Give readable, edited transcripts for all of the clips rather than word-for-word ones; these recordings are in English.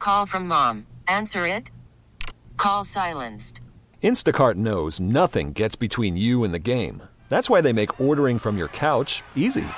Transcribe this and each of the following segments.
Call from mom. Answer it. Call silenced. Instacart knows nothing gets between you and the game. That's why they make ordering from your couch easy.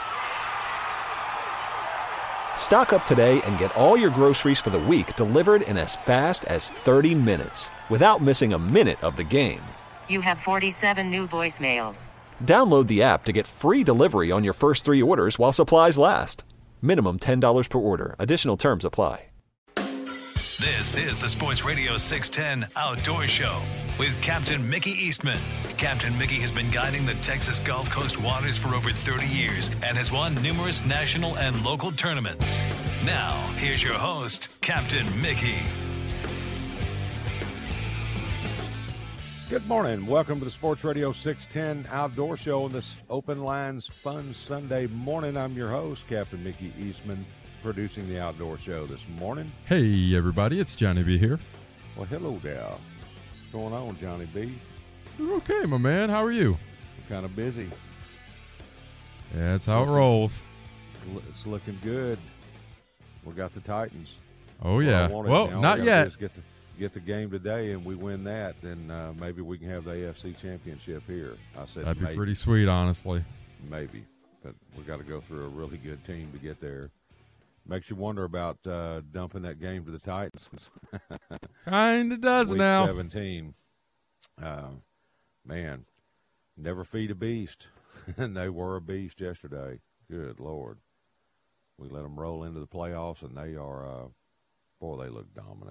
Stock up today and get all your groceries for the week delivered in as fast as 30 minutes without missing a minute of the game. You have 47 new voicemails. Download the app to get free delivery on your first 3 orders while supplies last. Minimum $10 per order. Additional terms apply. This is the Sports Radio 610 Outdoor Show with Captain Mickey Eastman. Captain Mickey has been guiding the Texas Gulf Coast waters for over 30 years and has won numerous national and local tournaments. Now, here's your host, Captain Mickey. Good morning. Welcome to the Sports Radio 610 Outdoor Show on this Open Lines Fun Sunday morning. I'm your host, Captain Mickey Eastman, producing the Outdoor Show this morning. Hey, everybody. It's Johnny B here. Well, hello there. What's going on, Johnny B? Okay, my man. How are you? I'm kind of busy. Yeah, that's how it rolls. It's looking good. We got the Titans. Oh, yeah. Well, not yet. Get the game today, and we win that, then maybe we can have the AFC Championship here. I said that'd be maybe. Pretty sweet, honestly. Maybe, but we got to go through a really good team to get there. Makes you wonder about dumping that game to the Titans. Kind of does Week now. 17. Man, never feed a beast. And they were a beast yesterday. Good Lord. We let them roll into the playoffs, and they are, boy, they look dominant.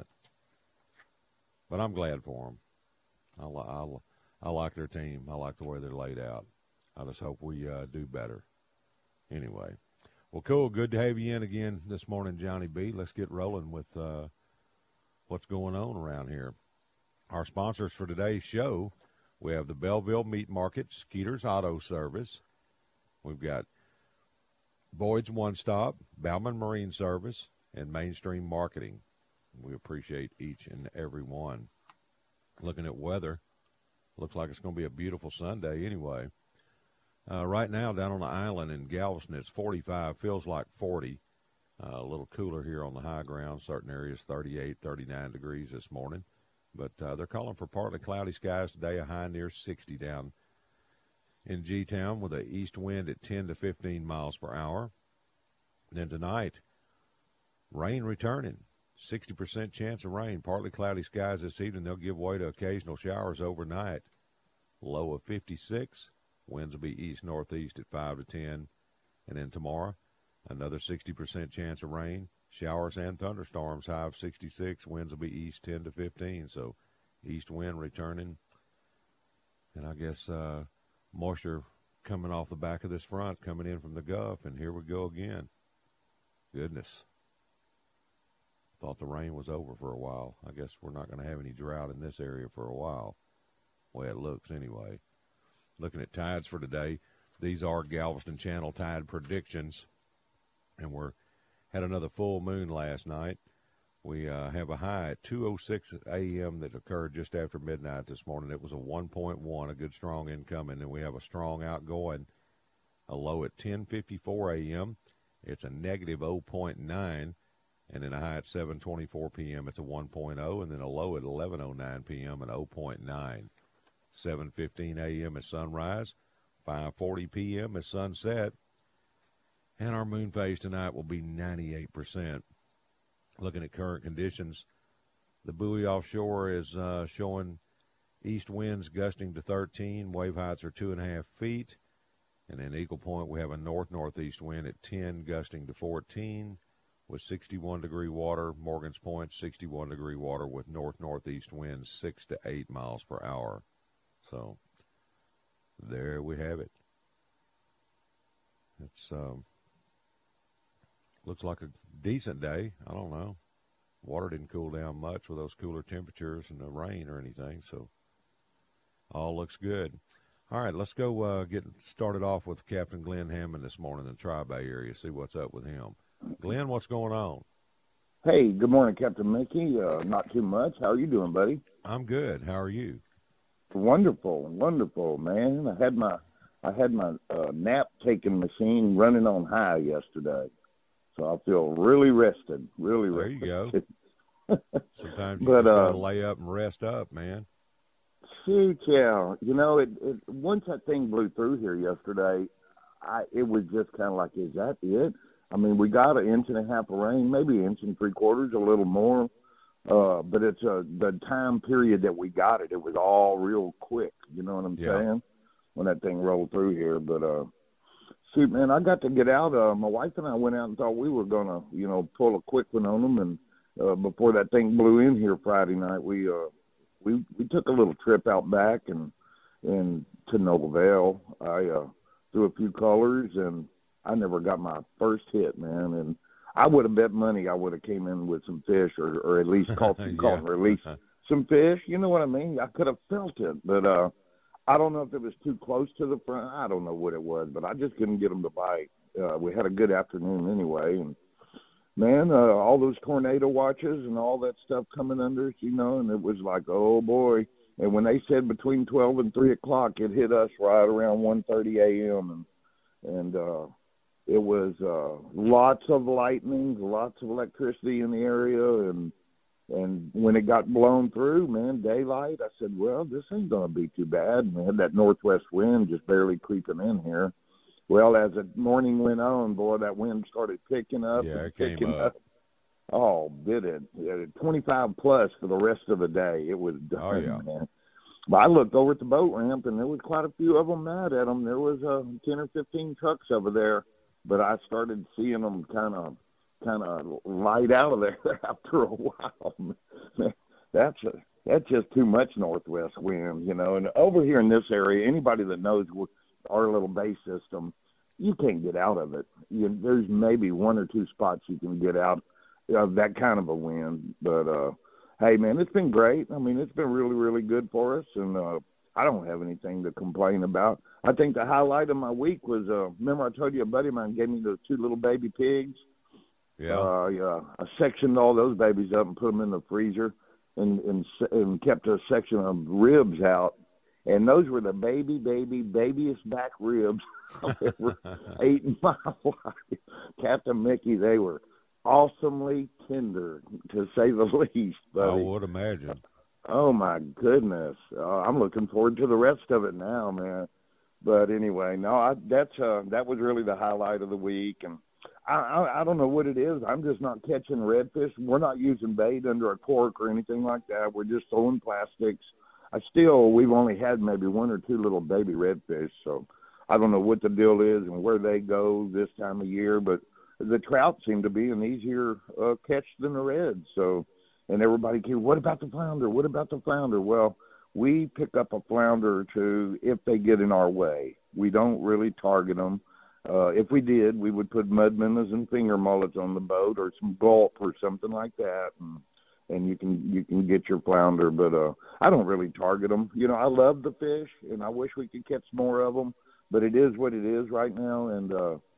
But I'm glad for them. I like their team. I like the way they're laid out. I just hope we do better. Anyway. Well, cool. Good to have you in again this morning, Johnny B. Let's get rolling with what's going on around here. Our sponsors for today's show, we have the Belleville Meat Market, Skeeter's Auto Service. We've got Boyd's One Stop, Bauman Marine Service, and Mainstream Marketing. We appreciate each and every one. Looking at weather, looks like it's going to be a beautiful Sunday anyway. Right now, down on the island in Galveston, it's 45, feels like 40. A little cooler here on the high ground. Certain areas 38, 39 degrees this morning. But they're calling for partly cloudy skies today, a high near 60 down in G-Town with an east wind at 10 to 15 miles per hour. Then tonight, rain returning. 60% chance of rain. Partly cloudy skies this evening. They'll give way to occasional showers overnight. Low of 56. Winds will be east-northeast at 5 to 10. And then tomorrow, another 60% chance of rain. Showers and thunderstorms, high of 66. Winds will be east 10 to 15. So east wind returning. And I guess moisture coming off the back of this front, coming in from the Gulf. And here we go again. Goodness. Thought the rain was over for a while. I guess we're not going to have any drought in this area for a while. The way it looks anyway. Looking at tides for today, these are Galveston Channel tide predictions. And we had another full moon last night. We have a high at 2:06 a.m. that occurred just after midnight this morning. It was a 1.1, a good strong incoming. And we have a strong outgoing, a low at 10:54 a.m. It's a negative 0.9. And then a high at 7:24 p.m. It's a 1.0, and then a low at 11:09 p.m. and 0.9. 7:15 a.m. is sunrise, 5:40 p.m. is sunset, and our moon phase tonight will be 98%. Looking at current conditions, the buoy offshore is showing east winds gusting to 13. Wave heights are 2.5 feet. And in Eagle Point, we have a north-northeast wind at 10, gusting to 14. With 61-degree water. Morgan's Point, 61-degree water with north-northeast winds 6 to 8 miles per hour. So there we have it. It's looks like a decent day. I don't know. Water didn't cool down much with those cooler temperatures and the rain or anything, so all looks good. All right, let's go get started off with Captain Glenn Hammond this morning in the Tri-Bay area, see what's up with him. Glenn, what's going on? Hey, good morning, Captain Mickey. Not too much. How are you doing, buddy? I'm good. How are you? Wonderful, man. I had my nap taking machine running on high yesterday, so I feel really rested. Really rested. There you go. Sometimes you just got to lay up and rest up, man. Shoot, yeah. You know, once that thing blew through here yesterday, it was just kind of like, is that it? I mean, we got 1.5 inches of rain, maybe 1 3/4 inches, a little more. But it's the time period that we got it. It was all real quick. You know what I'm saying? When that thing rolled through here. But shoot, man, I got to get out. My wife and I went out and thought we were gonna, pull a quick one on them. And before that thing blew in here Friday night, we took a little trip out back and to Noble Vale. I threw a few colors, and I never got my first hit, man. And I would have bet money I would have came in with some fish or at least caught some and released some fish. You know what I mean? I could have felt it, but I don't know if it was too close to the front. I don't know what it was, but I just couldn't get them to bite. We had a good afternoon anyway, and man, all those tornado watches and all that stuff coming under us, and it was like, oh boy. And when they said between 12 and 3 o'clock, it hit us right around 1:30 a.m. and it was lots of lightning, lots of electricity in the area, and when it got blown through, man, daylight, I said, well, this ain't going to be too bad. And we had that northwest wind just barely creeping in here. Well, as the morning went on, boy, that wind started picking up. Yeah, it came up. Oh, did it? 25 plus for the rest of the day. It was done, man. But I looked over at the boat ramp, and there was quite a few of them mad at them. There was 10 or 15 trucks over there, but I started seeing them kind of light out of there after a while. Man, that's just too much northwest wind, And over here in this area, anybody that knows our little bay system, you can't get out of it. There's maybe 1 or 2 spots you can get out of that kind of a wind. But, hey, man, it's been great. I mean, it's been really, really good for us, and I don't have anything to complain about. I think the highlight of my week was, remember I told you a buddy of mine gave me those 2 little baby pigs? Yeah. I sectioned all those babies up and put them in the freezer and kept a section of ribs out. And those were the babyest back ribs I've ever ate in my life. Captain Mickey, they were awesomely tender, to say the least, buddy. I would imagine. Oh, my goodness. I'm looking forward to the rest of it now, man. But anyway, no, that was really the highlight of the week. And I don't know what it is. I'm just not catching redfish. We're not using bait under a cork or anything like that. We're just throwing plastics. We've only had maybe 1 or 2 little baby redfish, so I don't know what the deal is and where they go this time of year, but the trout seem to be an easier catch than the reds. So, and everybody keeps, what about the flounder? What about the flounder? Well, we pick up a flounder or 2 if they get in our way. We don't really target them. If we did, we would put mud minnows and finger mullets on the boat or some gulp or something like that, and you can get your flounder. But I don't really target them. I love the fish, and I wish we could catch more of them, but it is what it is right now. And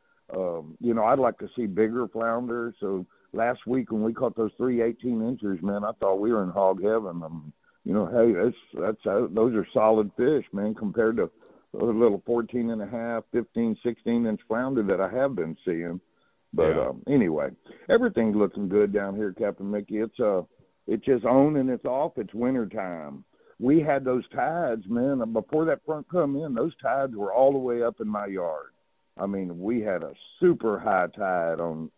I'd like to see bigger flounder. So last week when we caught those 3 18-inchers, man, I thought we were in hog heaven. Hey, those are solid fish, man, compared to a little 14.5, 15, 16-inch flounder that I have been seeing. But anyway, everything's looking good down here, Captain Mickey. It's just on and it's off. It's winter time. We had those tides, man. Before that front come in, those tides were all the way up in my yard. I mean, we had a super high tide on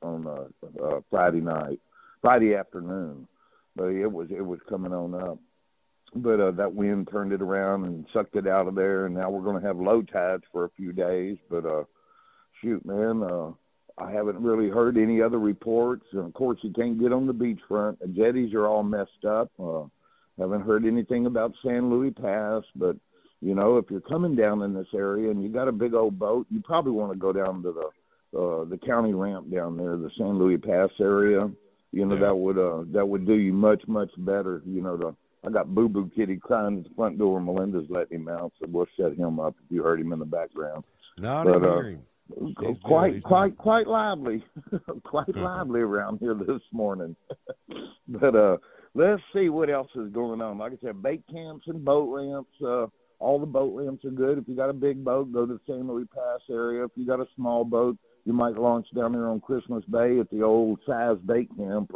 Friday afternoon, but it was coming on up. But that wind turned it around and sucked it out of there, and now we're going to have low tides for a few days. But shoot, man, I haven't really heard any other reports. And of course, you can't get on the beachfront. The jetties are all messed up. Haven't heard anything about San Luis Pass, but if you're coming down in this area and you got a big old boat, you probably want to go down to the county ramp down there, the San Luis Pass area. That would do you much, much better. I got Boo Boo Kitty crying at the front door. Melinda's letting him out, so we'll set him up if you heard him in the background. No, I didn't hear him. Quite lively, quite lively around here this morning. But let's see what else is going on. Like I said, bait camps and boat ramps. All the boat ramps are good. If you got a big boat, go to the San Luis Pass area. If you got a small boat, you might launch down there on Christmas Bay at the old size bait camp. Or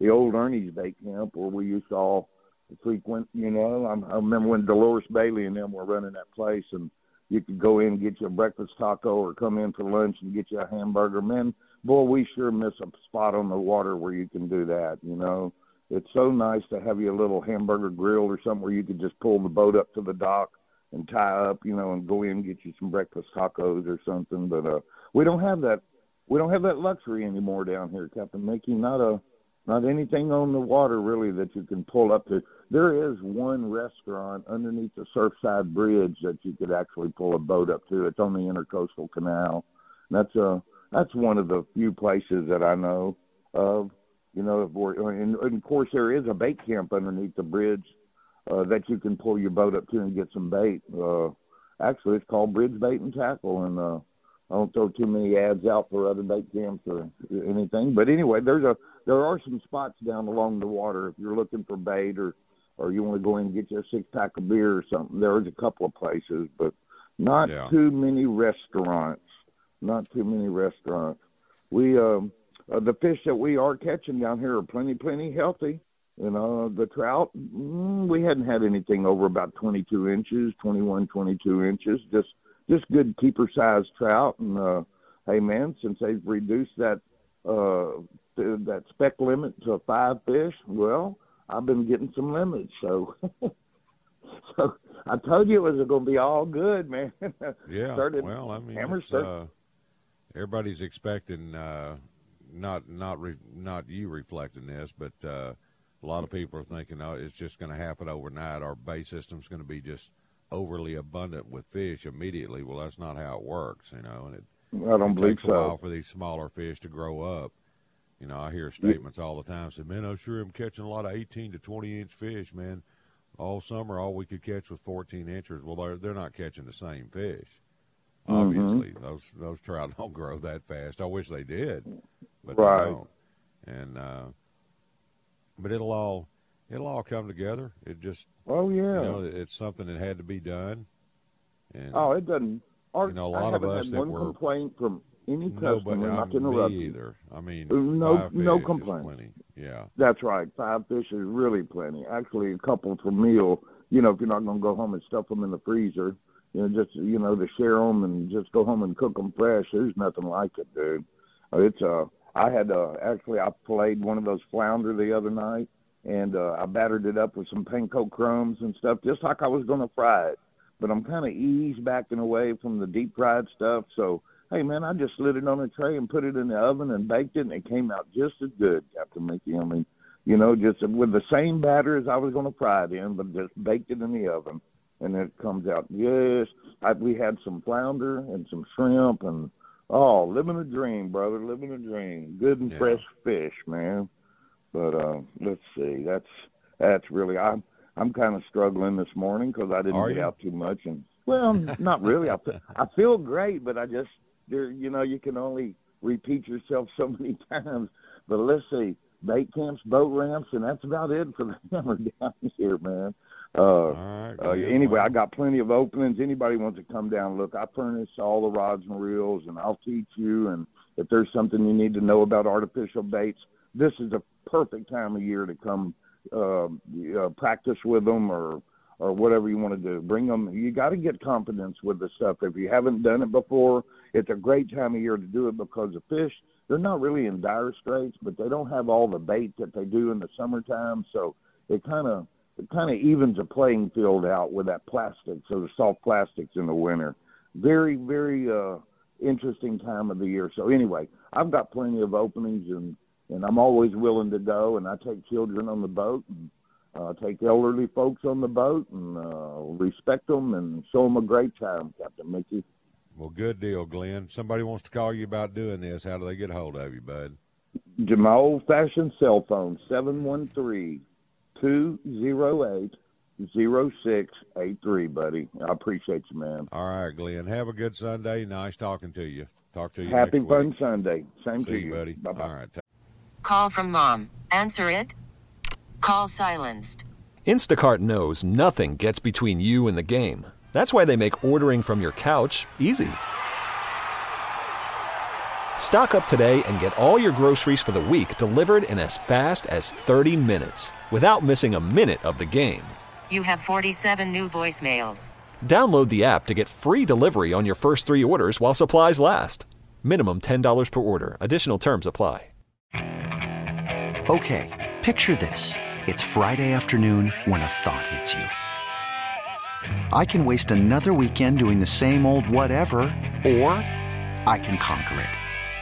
the old Ernie's bait camp where we used to all frequent, I remember when Dolores Bailey and them were running that place, and you could go in and get you a breakfast taco or come in for lunch and get you a hamburger. Man, boy, we sure miss a spot on the water where you can do that, It's so nice to have you a little hamburger grill or something where you could just pull the boat up to the dock and tie up, and go in and get you some breakfast tacos or something. But we don't have that. We don't have that luxury anymore down here, Captain Mickey. Not anything on the water really that you can pull up to. There is one restaurant underneath the Surfside Bridge that you could actually pull a boat up to. It's on the Intercoastal Canal. That's one of the few places that I know of. And of course there is a bait camp underneath the bridge that you can pull your boat up to and get some bait. Actually, it's called Bridge Bait and Tackle, and I don't throw too many ads out for other bait camps or anything. But anyway, there are some spots down along the water if you're looking for bait or you want to go in and get you a 6-pack of beer or something. There's a couple of places, but not too many restaurants. Not too many restaurants. We the fish that we are catching down here are plenty healthy. The trout, we hadn't had anything over about 22 inches, 21, 22 inches, just good keeper-sized trout. And, hey, man, since they've reduced that spec limit to 5 fish, well, I've been getting some limits. So I told you it was going to be all good, man. Yeah, everybody's expecting not you reflecting this, but a lot of people are thinking, it's just going to happen overnight. Our bait system's going to be just overly abundant with fish immediately. Well, that's not how it works, and I don't believe takes a while for these smaller fish to grow up. I hear statements all the time say, man, I'm sure I'm catching a lot of 18 to 20-inch fish, man. All summer, all we could catch was 14 inches. Well, they're not catching the same fish. Obviously, those trout don't grow that fast. I wish they did, but they don't. And but it'll all come together. It just it's something that had to be done. And it doesn't. A lot of us that were complaint from any customer, not to interrupt you either. I mean, no complaint. Plenty. Yeah, that's right. 5 fish is really plenty. Actually, a couple for meal. If you're not going to go home and stuff them in the freezer, just to share them and just go home and cook them fresh. There's nothing like it, dude. I filleted one of those flounder the other night, and I battered it up with some panko crumbs and stuff, just like I was going to fry it. But I'm kind of eased backing away from the deep fried stuff. So, hey, man, I just slid it on a tray and put it in the oven and baked it, and it came out just as good, Captain Mickey. I mean, just with the same batter as I was going to fry it in, but just baked it in the oven. And it comes out, we had some flounder and some shrimp and, living a dream, brother, living a dream. Good and fresh fish, man. But let's see, that's really, I'm kind of struggling this morning because I didn't get out too much. And, well, not really. I feel great, but you can only repeat yourself so many times. But let's see, bait camps, boat ramps, and that's about it for the hammer down here, man. Anyway, I got plenty of openings. Anybody wants to come down, look, I furnish all the rods and reels, and I'll teach you. And if there's something you need to know about artificial baits, this is a perfect time of year to come practice with them or whatever you want to do. Bring them. You got to get confidence with the stuff. If you haven't done it before, it's a great time of year to do it because the fish, they're not really in dire straits, but they don't have all the bait that they do in the summertime. So it kind of evens the playing field out with that plastic, so the soft plastics in the winter. Very, very interesting time of the year. So anyway, I've got plenty of openings, and I'm always willing to go, and I take children on the boat and take elderly folks on the boat and respect them and show them a great time, Captain Mickey. Well, good deal, Glenn. Somebody wants to call you about doing this. How do they get a hold of you, bud? My old-fashioned cell phone, 713-208-0683, buddy. I appreciate you, man. All right, Glenn. Have a good Sunday. Nice talking to you. Talk to you Happy next fun week. Sunday. Same See to you, buddy. Bye-bye. All right. Call from mom. Answer it. Call silenced. Instacart knows nothing gets between you and the game. That's why they make ordering from your couch easy. Stock up today and get all your groceries for the week delivered in as fast as 30 minutes without missing a minute of the game. You have 47 new voicemails. Download the app to get free delivery on your first 3 orders while supplies last. Minimum $10 per order. Additional terms apply. Okay, picture this. It's Friday afternoon when a thought hits you. I can waste another weekend doing the same old whatever, or I can conquer it.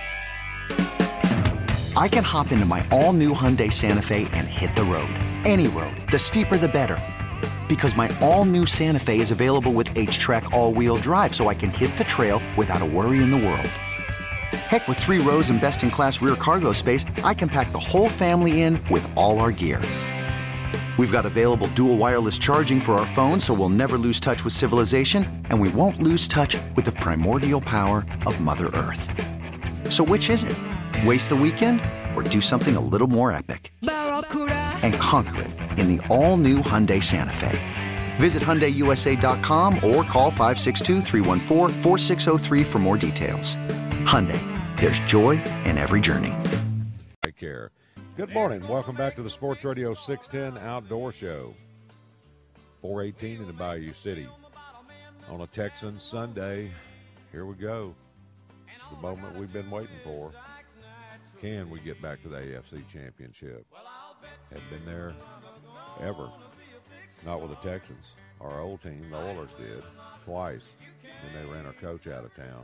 I can hop into my all-new Hyundai Santa Fe and hit the road. Any road. The steeper, the better. Because my all-new Santa Fe is available with H-Track all-wheel drive, so I can hit the trail without a worry in the world. Heck, with 3 rows and best-in-class rear cargo space, I can pack the whole family in with all our gear. We've got available dual wireless charging for our phones, so we'll never lose touch with civilization, and we won't lose touch with the primordial power of Mother Earth. So which is it? Waste the weekend or do something a little more epic? And conquer it in the all-new Hyundai Santa Fe. Visit HyundaiUSA.com or call 562-314-4603 for more details. Hyundai, there's joy in every journey. Take care. Good morning. Welcome back to the Sports Radio 610 Outdoor Show. 418 in the Bayou City. On a Texan Sunday, here we go. It's the moment we've been waiting for. Can we get back to the AFC Championship? Hadn't been there ever. Not with the Texans. Our old team, the Oilers, did twice. And they ran our coach out of town.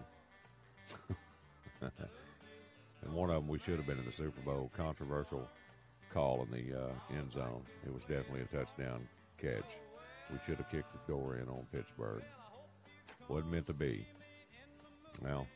And one of them, we should have been in the Super Bowl. Controversial call in the end zone. It was definitely a touchdown catch. We should have kicked the door in on Pittsburgh. Wasn't meant to be. Well,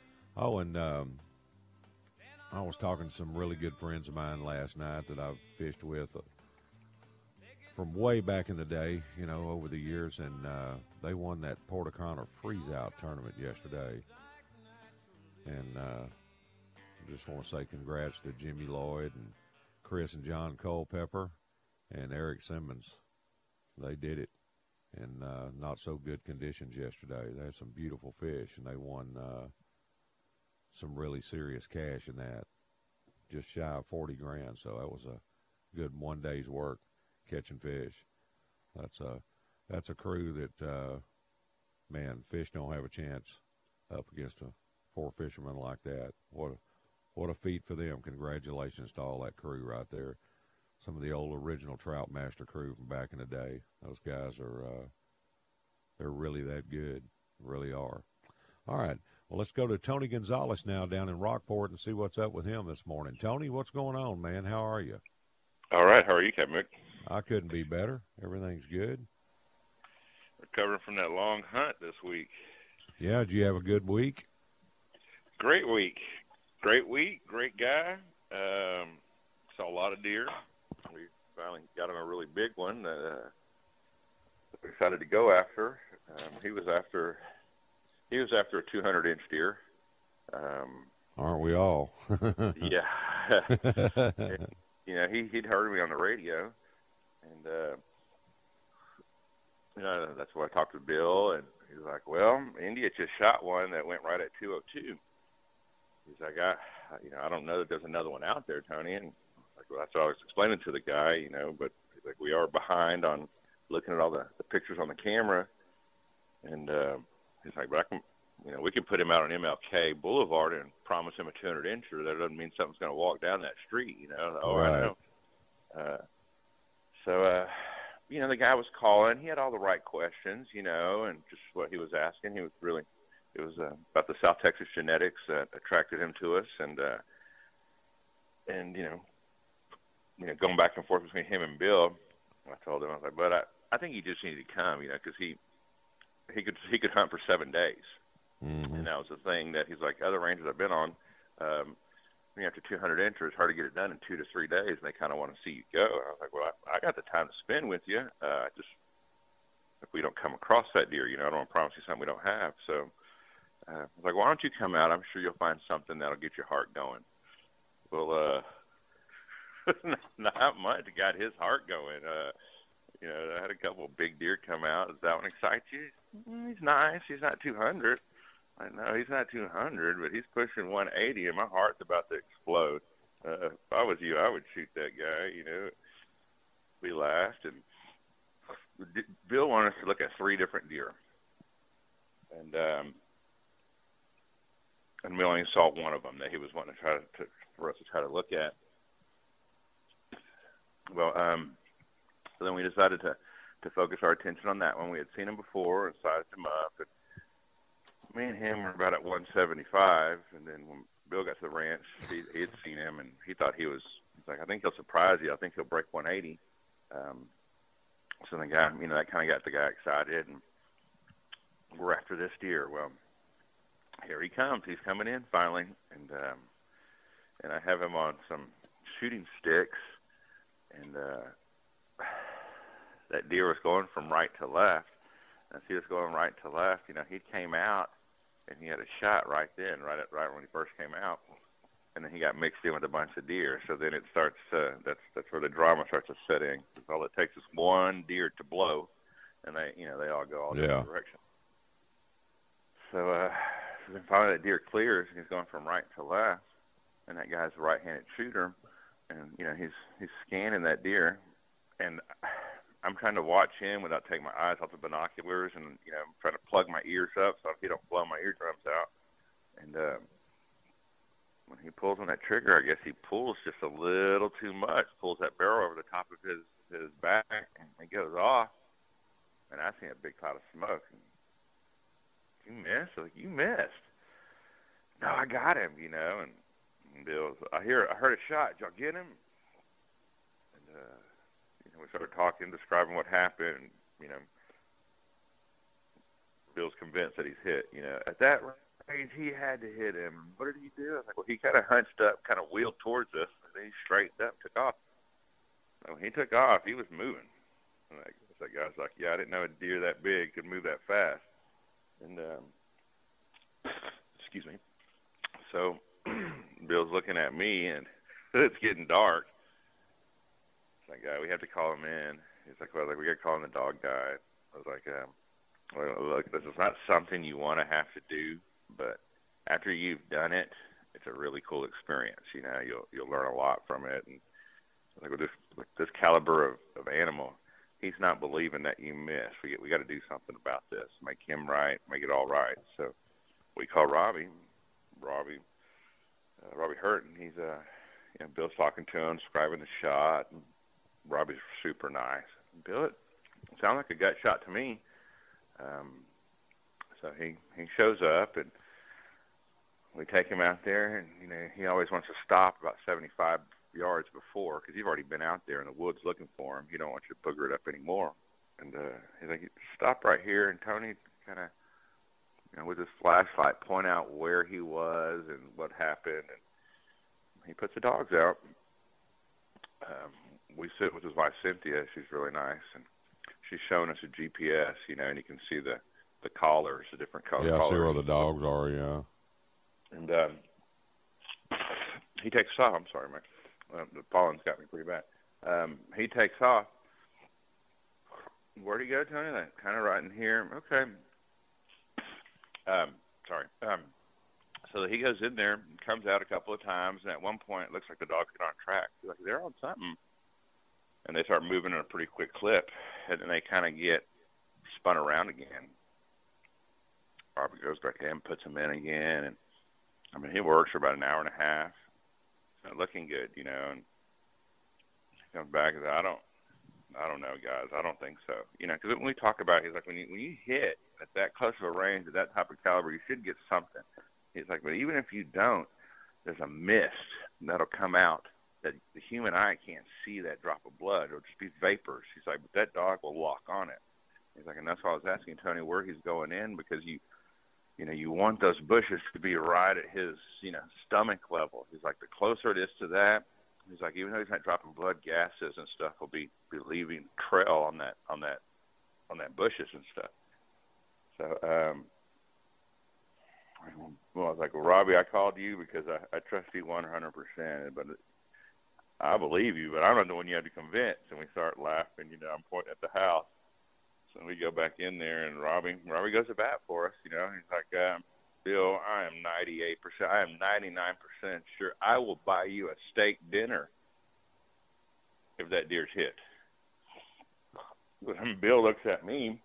I was talking to some really good friends of mine last night that I've fished with from way back in the day, over the years, and they won that Port O'Connor freeze-out tournament yesterday. And I just want to say congrats to Jimmy Lloyd and Chris and John Culpepper and Eric Simmons. They did it in not so good conditions yesterday. They had some beautiful fish, and they won some really serious cash in that, just shy of 40 grand. So that was a good 1 day's work catching fish. That's a crew that, fish don't have a chance up against 4 fishermen like that. What a feat for them. Congratulations to all that crew right there. Some of the old original Trout Master crew from back in the day. Those guys they're really that good. Really are. All right. Well, let's go to Tony Gonzalez now down in Rockport and see what's up with him this morning. Tony, what's going on, man? How are you? All right. How are you, Captain Mick? I couldn't be better. Everything's good. Recovering from that long hunt this week. Yeah, did you have a good week? Great week. Great week. Great guy. Saw a lot of deer. We finally got on a really big one that we decided to go after. He was after a 200-inch deer. Aren't we all? Yeah. And, he'd heard me on the radio, and that's why I talked to Bill, and he was like, "Well, India just shot one that went right at 202." He's like, "I don't know that there's another one out there, Tony." And I was like, "Well, that's what I was explaining to the guy, but he's like, we are behind on looking at all the pictures on the camera." And he's like, "But I can, we can put him out on MLK Boulevard and promise him a 200-incher. That doesn't mean something's going to walk down that street, Oh, right. I know." The guy was calling. He had all the right questions, and just what he was asking. It was about the South Texas genetics that attracted him to us, and going back and forth between him and Bill, I told him, I was like, "But I think you just need to come, because he could hunt for 7 days." Mm-hmm. And that was the thing that he's like, other ranges I've been on, after 200 inches, it's hard to get it done in 2 to 3 days, and they kind of want to see you go. And I was like, "Well, I got the time to spend with you. Just if we don't come across that deer, I don't want to promise you something we don't have." So I was like, "Why don't you come out? I'm sure you'll find something that'll get your heart going." Well, not much got his heart going. I had a couple of big deer come out. Does that one excite you? He's nice. He's not 200. I know he's not 200, but he's pushing 180, and my heart's about to explode. If I was you, I would shoot that guy. We laughed, and Bill wanted us to look at 3 different deer, and we only saw one of them that he was wanting for us to try to look at. Well, so then we decided to focus our attention on that one. We had seen him before and sized him up, and me and him were about at 175, and then when Bill got to the ranch, he had seen him, and he thought he's like, I think he'll surprise you. I think he'll break 180. So the guy, that kind of got the guy excited, and we're after this deer. Well, here he comes. He's coming in finally, and I have him on some shooting sticks, and that deer was going from right to left. As he was going right to left, he came out, and he had a shot right then, right when he first came out, and then he got mixed in with a bunch of deer. So then it starts. That's where the drama starts to set in. Because all it takes is one deer to blow, and they all go all different directions. So then finally that deer clears, and he's going from right to left, and that guy's a right-handed shooter, and he's scanning that deer, and I'm trying to watch him without taking my eyes off the binoculars, and I'm trying to plug my ears up so he don't blow my eardrums out. And when he pulls on that trigger, I guess he pulls just a little too much, pulls that barrel over the top of his back, and it goes off. And I seen a big cloud of smoke. And, you missed? I was like, you missed. No, I got him, And Bill, I heard a shot. Did y'all get him? And we started talking, describing what happened. Bill's convinced that he's hit. At that range, he had to hit him. What did he do? I was like, well, he kind of hunched up, kind of wheeled towards us, and then he straightened up, took off. So when he took off, he was moving. And that guy's like, yeah, I didn't know a deer that big could move that fast. And excuse me. So Bill's looking at me, and it's getting dark. That guy, we have to call him in. He's like, well, we got to call in the dog guy. I was like, look, this is not something you want to have to do, but after you've done it, it's a really cool experience. You'll learn a lot from it. And like with this caliber of animal, he's not believing that you miss. We got to do something about this, make him right, make it all right. So we call Robbie Hurton. He's Bill's talking to him, describing the shot. And Robbie's super nice. Bill, it sounded like a gut shot to me. So he shows up, and we take him out there, and he always wants to stop about 75 yards before, because you've already been out there in the woods looking for him. He don't want you to booger it up anymore. And he's like, stop right here, and Tony kind of, with his flashlight, point out where he was and what happened, and he puts the dogs out. We sit with his wife, Cynthia. She's really nice, and she's showing us a GPS, and you can see the collars, the different colors. Yeah, I see where the dogs are, yeah. And he takes off. I'm sorry, Mike. The pollen's got me pretty bad. He takes off. Where'd he go, Tony? Like, kind of right in here. Okay. Sorry. So he goes in there, comes out a couple of times, and at one point it looks like the dogs get on track. He's like, they're on something. And they start moving at a pretty quick clip, and then they kind of get spun around again. Robert goes back in, puts them in again, and he works for about an hour and a half. It's not looking good, and he comes back and says, I don't know, guys. I don't think so. Because when we talk about it, he's like, when you hit at that close of a range, at that type of caliber, you should get something. He's like, but even if you don't, there's a mist that'll come out that the human eye can't see that drop of blood. It'll just be vapors. He's like, but that dog will lock on it. He's like, and that's why I was asking Tony where he's going in, because you want those bushes to be right at his, stomach level. He's like, the closer it is to that, he's like, even though he's not dropping blood, gases and stuff will be leaving trail on that bushes and stuff. So, well, I was like, well, Robbie, I called you because I trust you 100%, but I believe you, but I'm not the one you have to convince. And we start laughing, I'm pointing at the house. So we go back in there, and Robbie goes to bat for us, He's like, Bill, I am 98%, I am 99% sure I will buy you a steak dinner if that deer's hit. And Bill looks at me.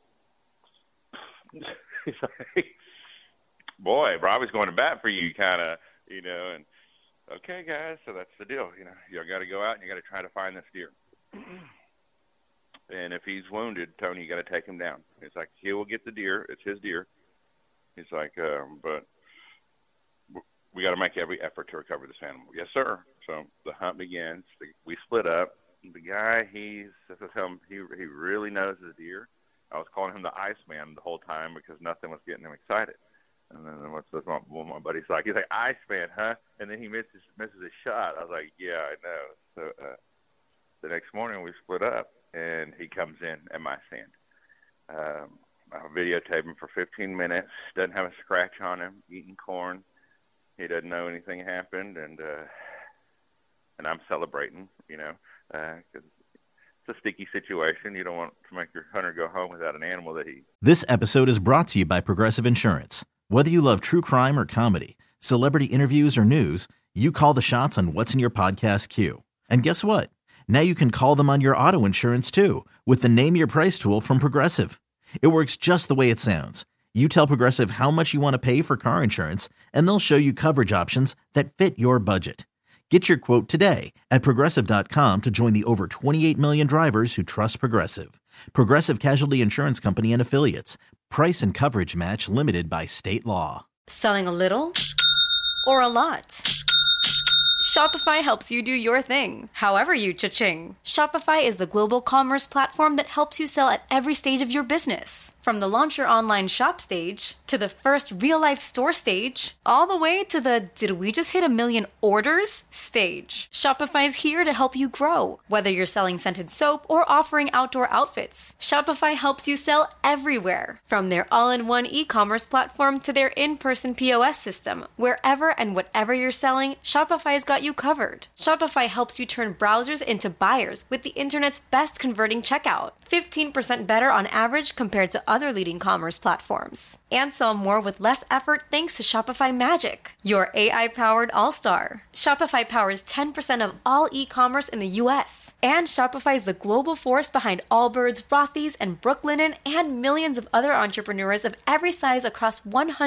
He's like, boy, Robbie's going to bat for you, kind of, and okay, guys, so that's the deal. You got to go out and you got to try to find this deer. And if he's wounded, Tony, you got to take him down. It's like, he will get the deer. It's his deer. He's like, but we got to make every effort to recover this animal. Yes, sir. So the hunt begins. We split up. The guy, he really knows his deer. I was calling him the Iceman the whole time because nothing was getting him excited. And then my buddy's like, he's like, Iceman, huh? And then he misses his shot. I was like, yeah, I know. So the next morning we split up, and he comes in at my stand. I videotape him for 15 minutes. Doesn't have a scratch on him. Eating corn. He doesn't know anything happened, and I'm celebrating, because it's a sticky situation. You don't want to make your hunter go home without an animal that he. This episode is brought to you by Progressive Insurance. Whether you love true crime or comedy, celebrity interviews or news, you call the shots on what's in your podcast queue. And guess what? Now you can call them on your auto insurance too with the Name Your Price tool from Progressive. It works just the way it sounds. You tell Progressive how much you want to pay for car insurance, and they'll show you coverage options that fit your budget. Get your quote today at Progressive.com to join the over 28 million drivers who trust Progressive. Progressive Casualty Insurance Company and Affiliates. Price and coverage match limited by state law. Selling a little or a lot? Shopify helps you do your thing, however you cha-ching. Shopify is the global commerce platform that helps you sell at every stage of your business. From the launch your online shop stage, to the first real-life store stage, all the way to the did we just hit 1 million orders stage. Shopify's here to help you grow. Whether you're selling scented soap or offering outdoor outfits, Shopify helps you sell everywhere. From their all-in-one e-commerce platform to their in-person POS system, wherever and whatever you're selling, Shopify's got you covered. Shopify helps you turn browsers into buyers with the internet's best converting checkout. 15% better on average compared to other leading commerce platforms. And sell more with less effort thanks to Shopify Magic, your AI-powered all-star. Shopify powers 10% of all e-commerce in the U.S. And Shopify is the global force behind Allbirds, Rothy's, and Brooklinen, and millions of other entrepreneurs of every size across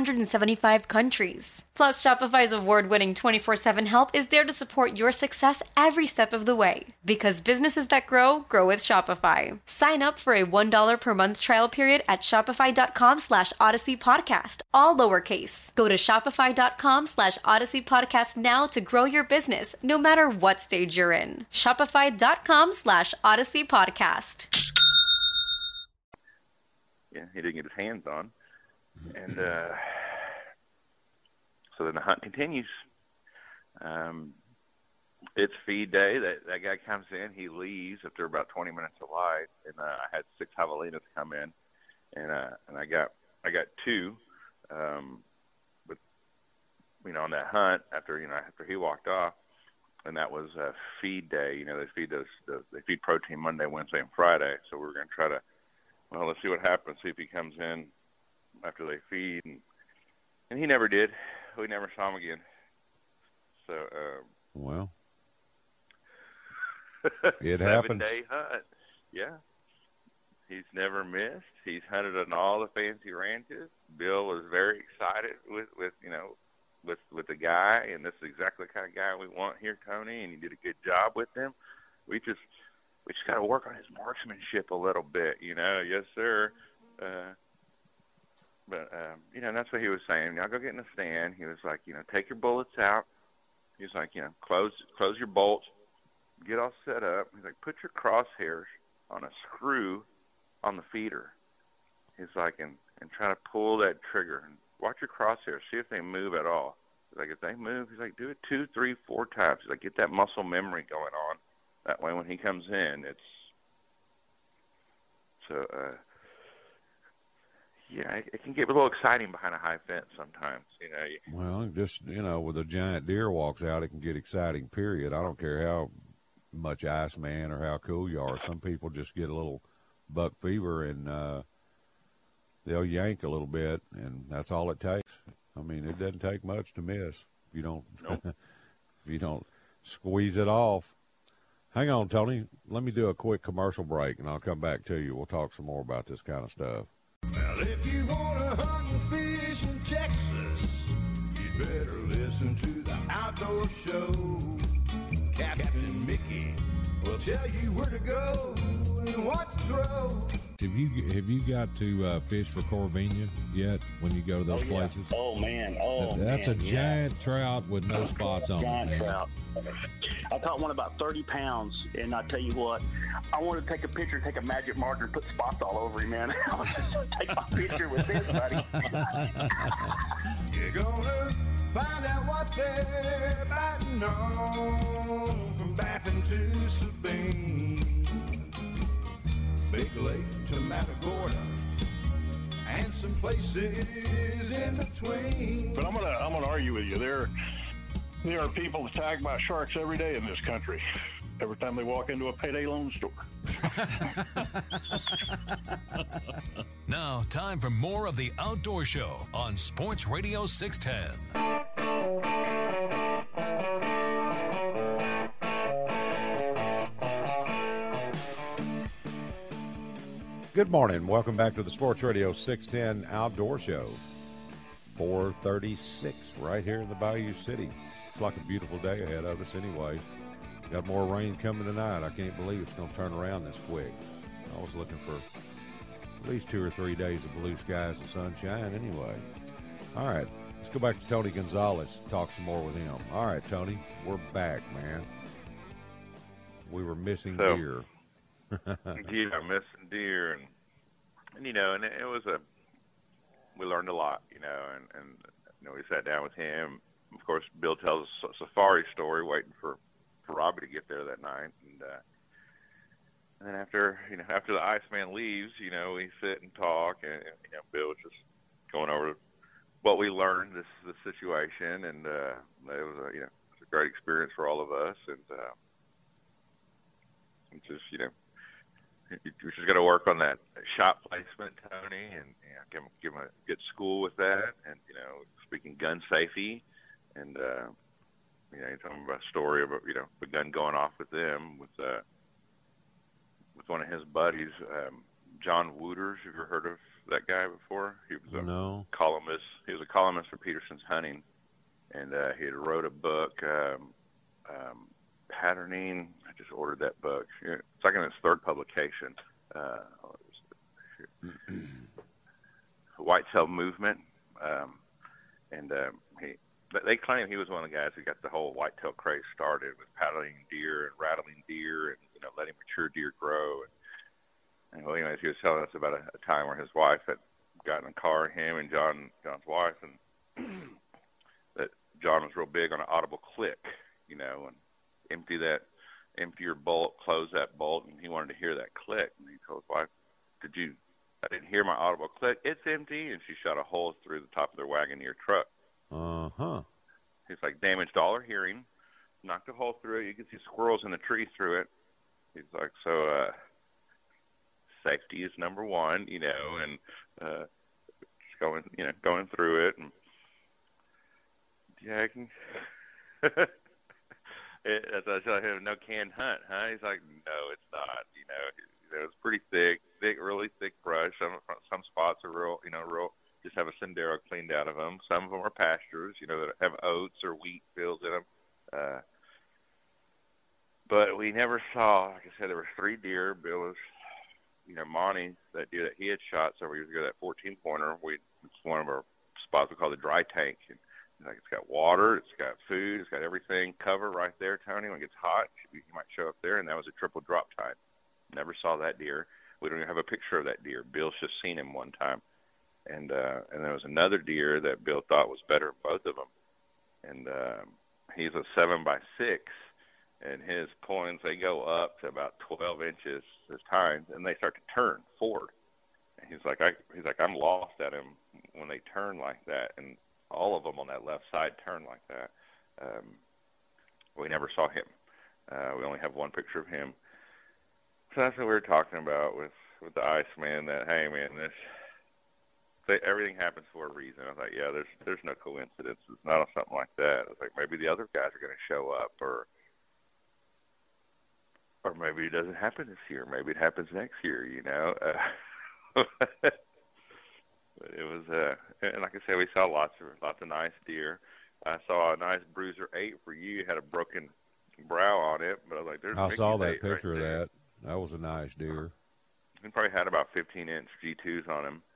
175 countries. Plus, Shopify's award-winning 24/7 help is there to support your success every step of the way. Because businesses that grow, grow with Shopify. Sign up for a $1 per month trial period at shopify.com/Odyssey Podcast, all lowercase. Go to shopify.com/Odyssey Podcast now to grow your business, no matter what stage you're in. Shopify.com/Odyssey Podcast. Yeah, he didn't get his hands on. And so then the hunt continues. It's feed day. That guy comes in. He leaves after about 20 minutes of light, and I had 6 javelinas come in, and I got 2, with on that hunt after he walked off, and that was feed day. They feed protein Monday, Wednesday, and Friday. So we're going to try to let's see what happens. See if he comes in after they feed, and he never did. We never saw him again. So well. It happens. 7-day hunt. Yeah. He's never missed. He's hunted on all the fancy ranches. Bill was very excited with the guy, and this is exactly the kind of guy we want here, Tony, and he did a good job with him. We just got to work on his marksmanship a little bit, Yes, sir. But that's what he was saying. Now go get in the stand. He was like, take your bullets out. He's like, close your bolts, get all set up. He's like, put your crosshairs on a screw on the feeder. He's like, and try to pull that trigger and watch your crosshairs, see if they move at all. He's like, if they move, he's like, do it 2, 3, 4 times. He's like, get that muscle memory going on. That way when he comes in, it's so. Yeah, it can get a little exciting behind a high fence sometimes, Well, just, with a giant deer walks out, it can get exciting, period. I don't care how much Iceman or how cool you are. Some people just get a little buck fever and they'll yank a little bit, and that's all it takes. I mean, it doesn't take much to miss if you don't Nope. if you don't squeeze it off. Hang on, Tony. Let me do a quick commercial break, and I'll come back to you. We'll talk some more about this kind of stuff. Well, if you want to hunt and fish in Texas, you better listen to the Outdoor Show. Captain Mickey will tell you where to go and what to throw. Have you got to fish for Corvina yet when you go to those places? Oh, man. That's a giant trout with no spots on it. Giant trout. I caught one about 30 pounds, and I tell you what, I wanted to take a picture, take a magic marker, and put spots all over him, man. I was just take my picture with this, buddy. You're gonna find out what they're biting on from Baffin to Sabine, Big Lake to Matagorda, and some places in between. But I'm gonna argue with you. There are people attacked by sharks every day in this country. Every time they walk into a payday loan store. Now, time for more of the Outdoor Show on Sports Radio 610. Good morning. Welcome back to the Sports Radio 610 Outdoor Show. 4:36 right here in the Bayou City. It's like a beautiful day ahead of us anyway. Got more rain coming tonight. I can't believe it's going to turn around this quick. I was looking for at least 2 or 3 days of blue skies and sunshine anyway. All right, let's go back to Tony Gonzalez, talk some more with him. All right, Tony, we're back, man. We were missing deer. Yeah, missing deer, and you know, and it was we learned a lot, you know, and you know, we sat down with him. Of course, Bill tells us a safari story, waiting for Robbie to get there that night, and then after the Iceman leaves, you know, we sit and talk, and you know, Bill was just going over what we learned this situation, and it was it was a great experience for all of us, and just, you know, we just got to work on that shot placement, Tony, and give him a good school with that, and you know, speaking gun safety, and you know, you told me about a story about, you know, the gun going off with them with one of his buddies, John Wooters. Have you ever heard of that guy before? He was a columnist. He was a columnist for Peterson's Hunting, and he had wrote a book, Patterning. I just ordered that book. It's like in its third publication. Whitetail Movement, but they claim he was one of the guys who got the whole whitetail craze started with paddling deer and rattling deer and, you know, letting mature deer grow. And well, anyways, he was telling us about a time where his wife had gotten in a car, him and John's wife, and that John was real big on an audible click, you know, and empty your bolt, close that bolt, and he wanted to hear that click. And he told his wife, I didn't hear my audible click. It's empty. And she shot a hole through the top of their Wagoneer truck. Uh-huh. He's like, damaged all her hearing, knocked a hole through it. You can see squirrels in the tree through it. He's like, so safety is number one, you know, and just going through it. And yeah, I can. As I tell him, no canned hunt, huh? He's like, no, it's not. You know, it's pretty thick, really thick brush. Some spots are real, just have a sendero cleaned out of them. Some of them are pastures, you know, that have oats or wheat fields in them. But we never saw, like I said, there were 3 deer. Bill was, you know, Monty, that deer that he had shot several years ago, that 14-pointer. It's one of our spots we call the dry tank. And, like, it's got water, it's got food, it's got everything covered right there, Tony. When it gets hot, you might show up there, and that was a triple drop time. Never saw that deer. We don't even have a picture of that deer. Bill's just seen him one time. And there was another deer that Bill thought was better than both of them. And he's a 7x6, and his points, they go up to about 12 inches his tines, and they start to turn forward. And he's like, I'm lost at him when they turn like that. And all of them on that left side turn like that. We never saw him. We only have one picture of him. So that's what we were talking about with the Iceman, that, hey, man, everything happens for a reason. I was like, yeah, there's no coincidence. It's not something like that. I was like, maybe the other guys are going to show up, or maybe it doesn't happen this year. Maybe it happens next year, you know. But it was, and like I said, we saw lots of nice deer. I saw a nice Bruiser 8 for you. It had a broken brow on it, but I was like, there's I saw that right picture of there. that. That was a nice deer. He probably had about 15-inch G2s on him.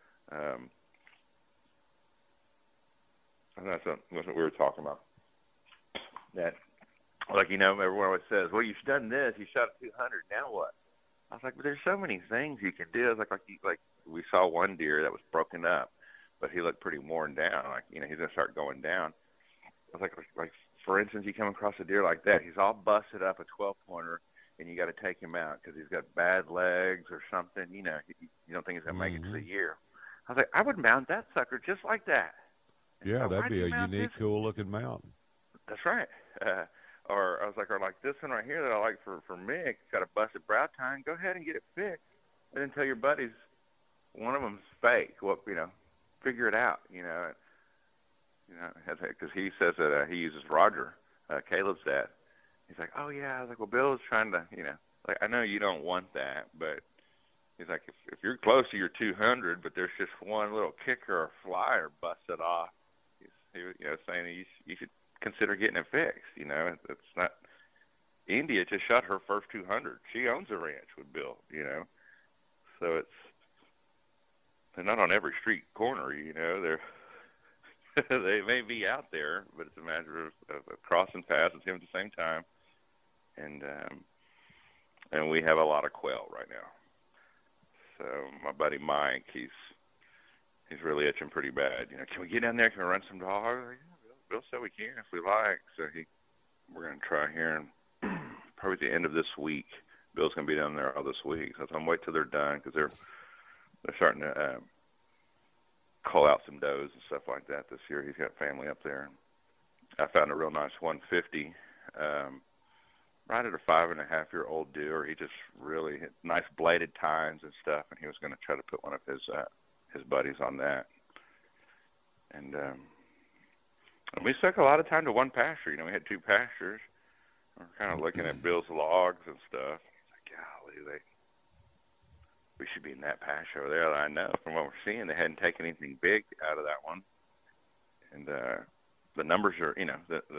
And that's what we were talking about. That, like, you know, everyone always says, well, you've done this, you shot a 200, now what? I was like, but there's so many things you can do. I was like we saw one deer that was broken up, but he looked pretty worn down. Like, you know, he's going to start going down. I was like, for instance, you come across a deer like that, he's all busted up, a 12-pointer, and you got to take him out because he's got bad legs or something. You know, you don't think he's going to make it to the year. I was like, I would mount that sucker just like that. Yeah, so that'd be a unique, this? cool-looking mount. That's right. Or I was like, or like this one right here that I like for Mick, it's got a busted brow tine. Go ahead and get it fixed, and then tell your buddies one of them's fake. Well, you know, figure it out. You know, because he says that he uses Roger, Caleb's dad. He's like, oh yeah. I was like, well, Bill's trying to, you know, like I know you don't want that, but he's like, if you're close to your 200, but there's just one little kicker or flyer busted off, he you know, saying you should consider getting it fixed. You know, it's not. India just shot her first 200. She owns a ranch with Bill. You know, so they're not on every street corner. You know, they may be out there, but it's a matter of crossing paths with him at the same time. And we have a lot of quail right now. So my buddy Mike, he's really itching pretty bad. You know, can we get down there? Can we run some dogs? Like, yeah, Bill said we can if we like. So we're going to try here, and probably at the end of this week, Bill's going to be down there all this week. So I'm waiting till they're done because they're starting to call out some does and stuff like that this year. He's got family up there. I found a real nice 150. Right at a 5.5-year-old deer. He just really hit nice bladed tines and stuff, and he was going to try to put one of his buddies on that. And we stuck a lot of time to one pasture. You know, we had two pastures. We're kind of looking at Bill's logs and stuff. He's like, golly, we should be in that pasture over there. I know from what we're seeing, they hadn't taken anything big out of that one. And the numbers are, you know,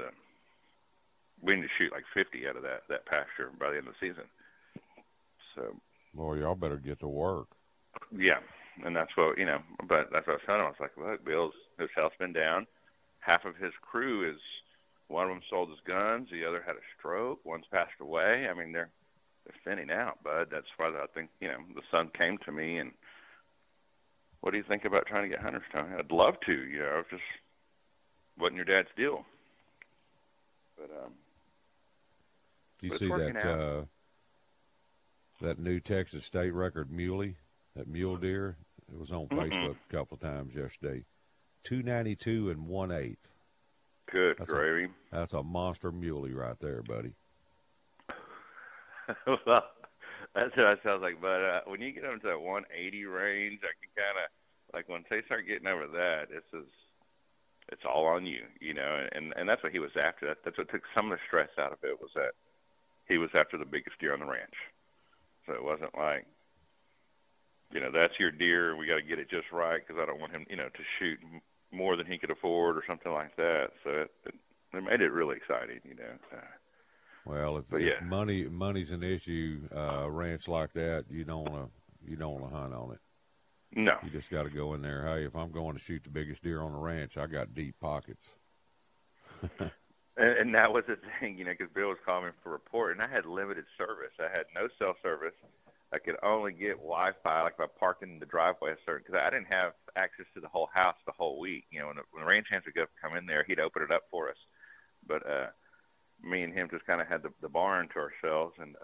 we need to shoot like 50 out of that pasture by the end of the season. So, well, y'all better get to work. Yeah, and that's what, you know, but that's what I was telling him. I was like, look, his health's been down. Half of his crew is, one of them sold his guns, the other had a stroke, one's passed away. I mean, they're thinning out, bud. That's why I think, you know, the son came to me and, what do you think about trying to get hunters time? I'd love to, you know, it just wasn't your dad's deal. But, do you see that that new Texas state record muley, that mule deer? It was on Facebook a couple of times yesterday. 292 1/8. Good gravy. That's a monster muley right there, buddy. Well, that's what I sounds like. But when you get up to that 180 range, I can kind of, like when they start getting over that, it's all on you, you know. And that's what he was after. That's what took some of the stress out of it, was that he was after the biggest deer on the ranch. So it wasn't like, you know, that's your deer, we got to get it just right because I don't want him, you know, to shoot more than he could afford or something like that. So it made it really exciting, you know. Well, if money's an issue, a ranch like that, you don't want to hunt on it. No. You just got to go in there. Hey, if I'm going to shoot the biggest deer on the ranch, I got deep pockets. And that was the thing, you know, because Bill was calling me for a report, and I had limited service. I had no cell service. I could only get Wi-Fi, like if I parked in the driveway, because I didn't have access to the whole house the whole week. You know, when the ranch hands would come in there, he'd open it up for us. But me and him just kind of had the barn to ourselves, and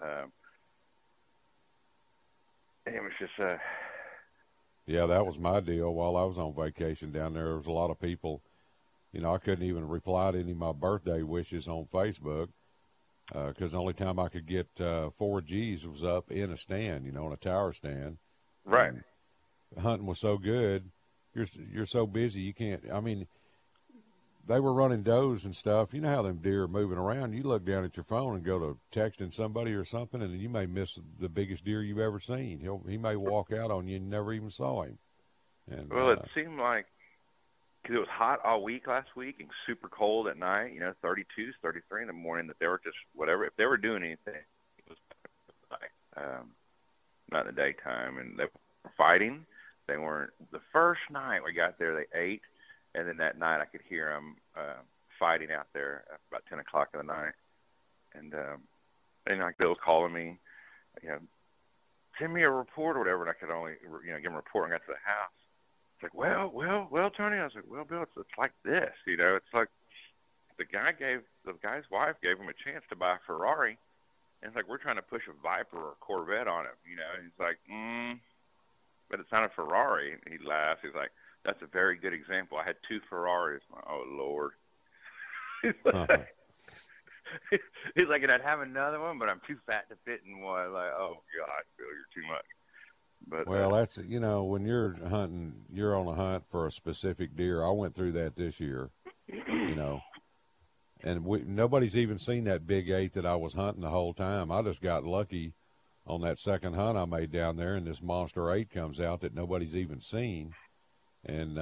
it was just yeah, that was my deal. While I was on vacation down there was a lot of people. You know, I couldn't even reply to any of my birthday wishes on Facebook because the only time I could get 4Gs was up in a stand, you know, in a tower stand. Right. Hunting was so good, you're so busy you can't. I mean, they were running does and stuff. You know how them deer are moving around. You look down at your phone and go to texting somebody or something, and you may miss the biggest deer you've ever seen. He may walk out on you and you never even saw him. And, well, it seemed like, because it was hot all week last week and super cold at night, 32s, 33 in the morning, that they were just whatever. If they were doing anything, it was like, not in the daytime. And they were fighting. They weren't. The first night we got there, they ate. And then that night I could hear them fighting out there at about 10 o'clock in the night. And like Bill was calling me, send me a report or whatever, and I could only, give him a report when I got to the house. It's like, well, Tony. I was like, well, Bill, it's like this, It's like the guy's wife gave him a chance to buy a Ferrari, and it's like we're trying to push a Viper or a Corvette on him, And he's like, but it's not a Ferrari. And he laughs. He's like, that's a very good example. I had 2 Ferraris. Like, oh, Lord. He's like, and I'd have another one, but I'm too fat to fit in one. Like, oh, God, Bill, you're too much. But, well, that's, when you're hunting, you're on a hunt for a specific deer. I went through that this year, and nobody's even seen that big 8 that I was hunting the whole time. I just got lucky on that second hunt I made down there, and this monster 8 comes out that nobody's even seen. And,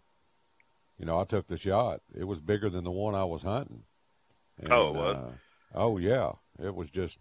I took the shot. It was bigger than the one I was hunting. And, oh, it was? Oh, yeah. It was just,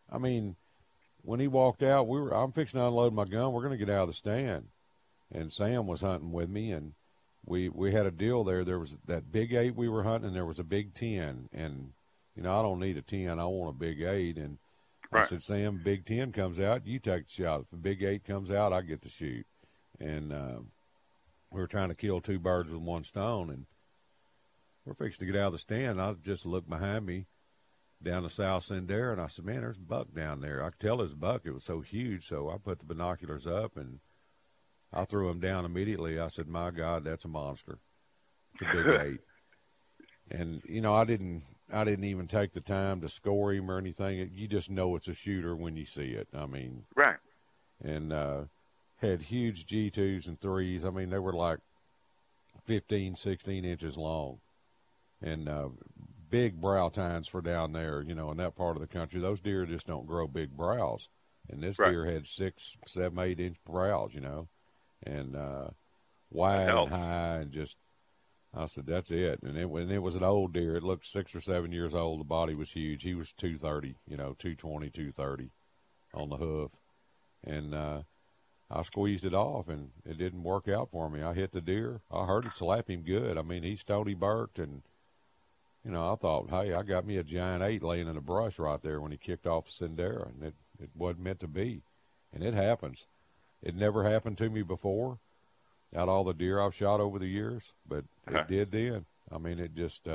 when he walked out, I'm fixing to unload my gun. We're going to get out of the stand. And Sam was hunting with me, and we had a deal there. There was that big 8 we were hunting, and there was a big 10. And, I don't need a 10. I want a big 8. And right. I said, Sam, big 10 comes out, you take the shot. If the big 8 comes out, I get to shoot. And, we were trying to kill 2 birds with 1 stone, and we're fixing to get out of the stand. I just looked behind me down the South Sendero, and I said, man, there's a buck down there. I could tell it was a buck. It was so huge, so I put the binoculars up, and I threw him down immediately. I said, my God, that's a monster. It's a big 8. And, I didn't even take the time to score him or anything. You just know it's a shooter when you see it. Right. And, had huge G2s and 3s. They were like 15, 16 inches long. And big brow tines for down there, in that part of the country. Those deer just don't grow big brows. And this right. deer had 6, 7, 8 inch brows, and wide and high, and just, I said, that's it. And it was an old deer. It looked 6 or 7 years old. The body was huge. He was 230, 220, 230 on the hoof. And, I squeezed it off, and it didn't work out for me. I hit the deer. I heard it slap him good. He stony barked, and, I thought, hey, I got me a giant 8 laying in the brush right there when he kicked off the Sendero, and it wasn't meant to be. And it happens. It never happened to me before, out all the deer I've shot over the years, but it did then. It just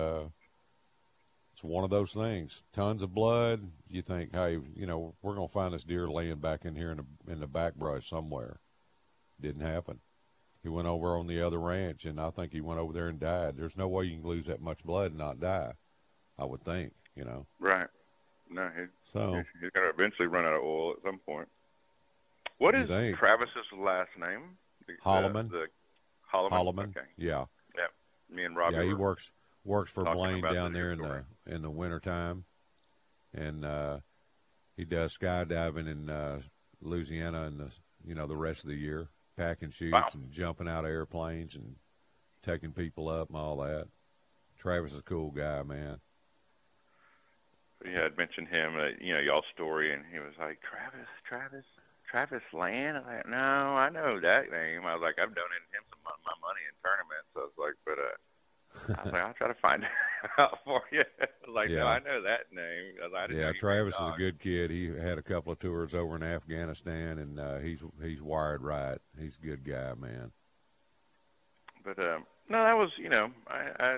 it's one of those things. Tons of blood. You think, hey, we're going to find this deer laying back in here in the back brush somewhere. Didn't happen. He went over on the other ranch, and I think he went over there and died. There's no way you can lose that much blood and not die, I would think, Right. No, he's going to eventually run out of oil at some point. What is Travis's last name? Holloman. Holloman? Holloman, okay. Yeah. Yeah, me and Robbie. Yeah, he works for Blaine down there story. in the wintertime. And he does skydiving in Louisiana and the rest of the year, packing chutes and jumping out of airplanes and taking people up and all that. Travis is a cool guy, man. Yeah, I'd mentioned him, y'all's story, and he was like, Travis Land? I was like, no, I know that name. I was like, I've donated him some of my money in tournaments. I was like, but I was like, I'll try to find it out for you. I was like, no, I know that name. I didn't know Travis is a good kid. He had a couple of tours over in Afghanistan, and he's wired right. He's a good guy, man. But no, that was I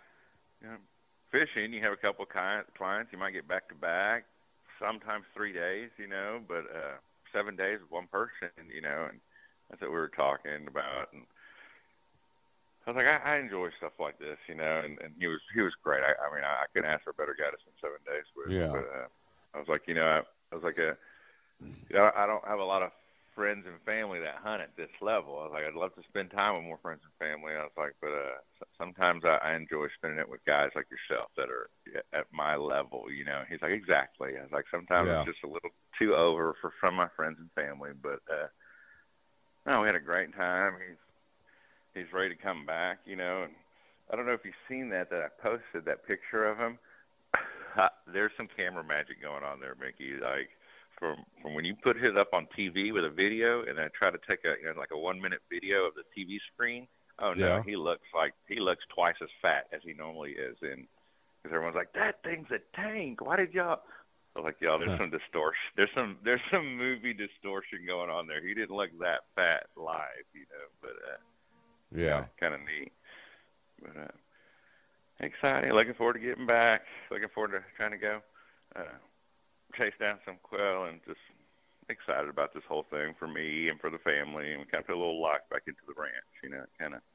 fishing. You have a couple of clients. You might get back to back, sometimes 3 days. But 7 days with one person. And that's what we were talking about. And I was like, I enjoy stuff like this, and he was great. I couldn't ask for a better guy to spend 7 days with. Yeah. But I was like, I don't have a lot of friends and family that hunt at this level. I was like, I'd love to spend time with more friends and family. I was like, but sometimes I enjoy spending it with guys like yourself that are at my level, you know. He's like, exactly. I was like, sometimes it's just a little too over for from my friends and family, but no, we had a great time. He's ready to come back, you know. And I don't know if you've seen that I posted that picture of him. There's some camera magic going on there, Mickey. Like from when you put it up on TV with a video, and then try to take like a 1 minute video of the TV screen. Oh no, he looks twice as fat as he normally is, and because everyone's like, that thing's a tank. Why did y'all? I was like, y'all, there's some distortion. There's some movie distortion going on there. He didn't look that fat live, you know, but kind of neat. But exciting. Looking forward to getting back. Looking forward to trying to go chase down some quail, and just excited about this whole thing for me and for the family, and kind of put a little lock back into the ranch, you know, kind of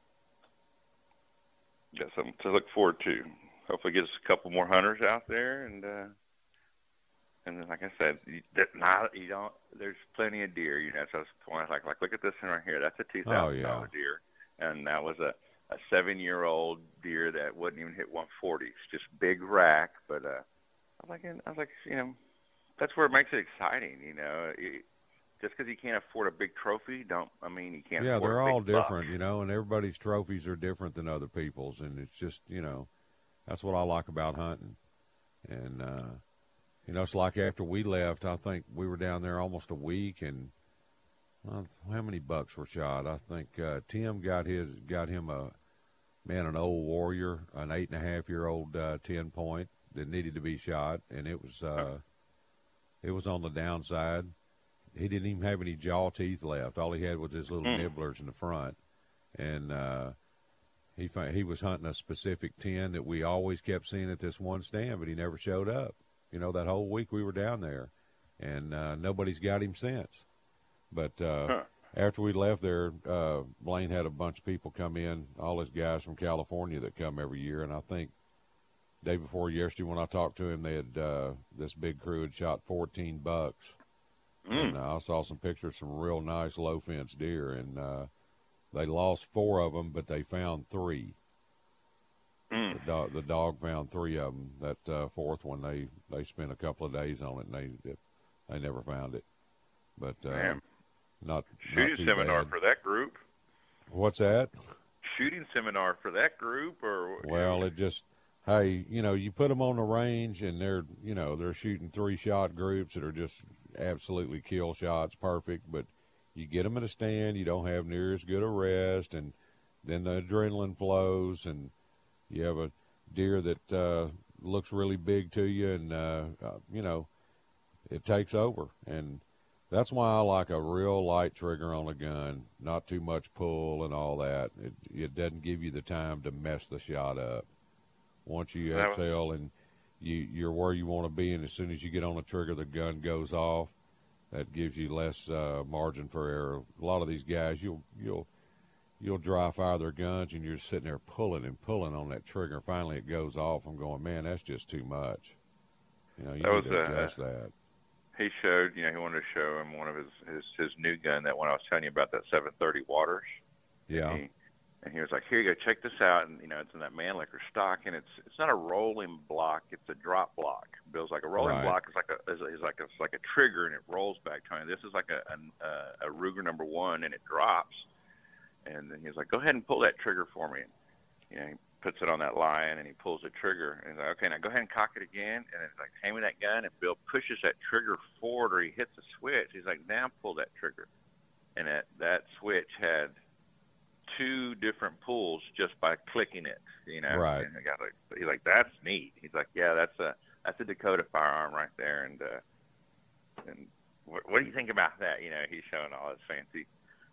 got something to look forward to. Hopefully get us a couple more hunters out there, and then, like I said, there's plenty of deer, you know. So I was like, look at this one right here. That's a $2,000 deer, and that was a 7-year-old deer that wouldn't even hit 140. It's just big rack, but I was like, you know, that's where it makes it exciting, you know. Just because you can't afford a big trophy, you can't afford a big buck. Yeah, they're all different, you know, and everybody's trophies are different than other people's, and it's just, you know, that's what I like about hunting. And, you know, it's like after we left, I think we were down there almost a week, and how many bucks were shot? I think Tim got him an old warrior, an 8.5-year-old 10-point that needed to be shot, and it was on the downside. He didn't even have any jaw teeth left. All he had was his little nibblers in the front, and he was hunting a specific 10 that we always kept seeing at this one stand, but he never showed up. You know, that whole week we were down there, and nobody's got him since. But after we left there, Blaine had a bunch of people come in, all his guys from California that come every year, and I think day before yesterday when I talked to him, they had this big crew had shot 14 bucks. And I saw some pictures of some real nice low-fence deer, and they lost 4 of them, but they found 3. The dog found 3 of them. That fourth one, they spent a couple of days on it, and they never found it. But not shooting seminar for that group. What's that? Shooting seminar for that group, or well, it just. Hey, you know, you put them on the range, and they're shooting 3-shot groups that are just absolutely kill shots, perfect. But you get them at a stand, you don't have near as good a rest, and then the adrenaline flows, and you have a deer that looks really big to you, and you know, it takes over. And that's why I like a real light trigger on a gun, not too much pull and all that. It doesn't give you the time to mess the shot up. Once you exhale and you're where you want to be, and as soon as you get on the trigger, the gun goes off. That gives you less margin for error. A lot of these guys, you'll dry fire their guns, and you're sitting there pulling and pulling on that trigger. Finally, it goes off. I'm going, man, that's just too much. You know, you need to adjust that. He showed, you know, he wanted to show him one of his new gun, that one I was telling you about, that 730 Waters. Yeah. And he was like, here you go, check this out. And, you know, it's in that Mannlicher stock, and it's not a rolling block, it's a drop block. Bill's like, a rolling block is like a trigger, and it rolls back to him. This is like a Ruger number 1, and it drops. And then he's like, go ahead and pull that trigger for me. And, you know, he puts it on that line, and he pulls the trigger. And he's like, okay, now go ahead and cock it again. And it's like, hand me that gun. And Bill pushes that trigger forward, or he hits the switch. He's like, now pull that trigger. And that switch had 2 different pulls just by clicking it, you know. Right. And he's like, that's neat. He's like, yeah, that's a Dakota firearm right there. And what do you think about that? You know, he's showing all his fancy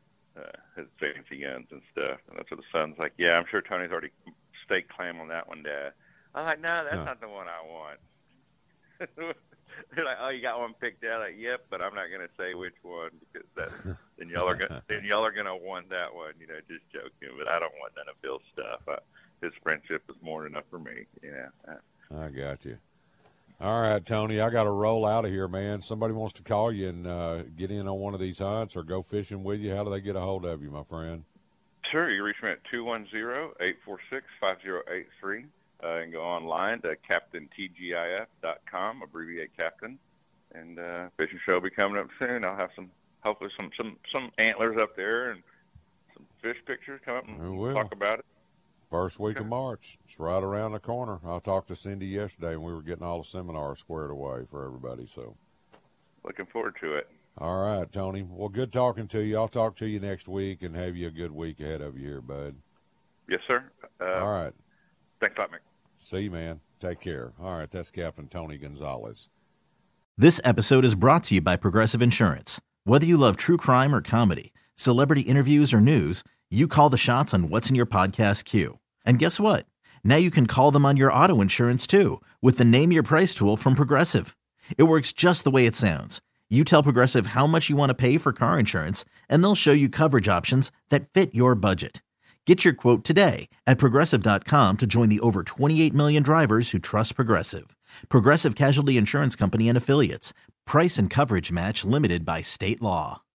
guns and stuff. And that's what the son's like, yeah, I'm sure Tony's already staked claim on that one, Dad. I'm like, no, that's not the one I want. They're like, oh, you got one picked out? Like, yep, but I'm not going to say which one, because then y'all are gonna want that one. You know, just joking. But I don't want none of Bill's stuff. His friendship is more than enough for me. You know. I got you. All right, Tony, I got to roll out of here, man. Somebody wants to call you and get in on one of these hunts or go fishing with you. How do they get a hold of you, my friend? Sure. You reach me at 210-846-5083. And go online to CaptainTGIF.com, abbreviate Captain. And fishing show will be coming up soon. I'll have hopefully some antlers up there and some fish pictures come up and talk about it. First week of March. It's right around the corner. I talked to Cindy yesterday, and we were getting all the seminars squared away for everybody. So, looking forward to it. All right, Tony. Well, good talking to you. I'll talk to you next week and have you a good week ahead of you here, bud. Yes, sir. All right. Thanks a lot, Mick. See you, man. Take care. All right, that's Captain Tony Gonzalez. This episode is brought to you by Progressive Insurance. Whether you love true crime or comedy, celebrity interviews or news, you call the shots on what's in your podcast queue. And guess what? Now you can call them on your auto insurance too with the Name Your Price tool from Progressive. It works just the way it sounds. You tell Progressive how much you want to pay for car insurance, and they'll show you coverage options that fit your budget. Get your quote today at Progressive.com to join the over 28 million drivers who trust Progressive. Progressive Casualty Insurance Company and Affiliates. Price and coverage match limited by state law.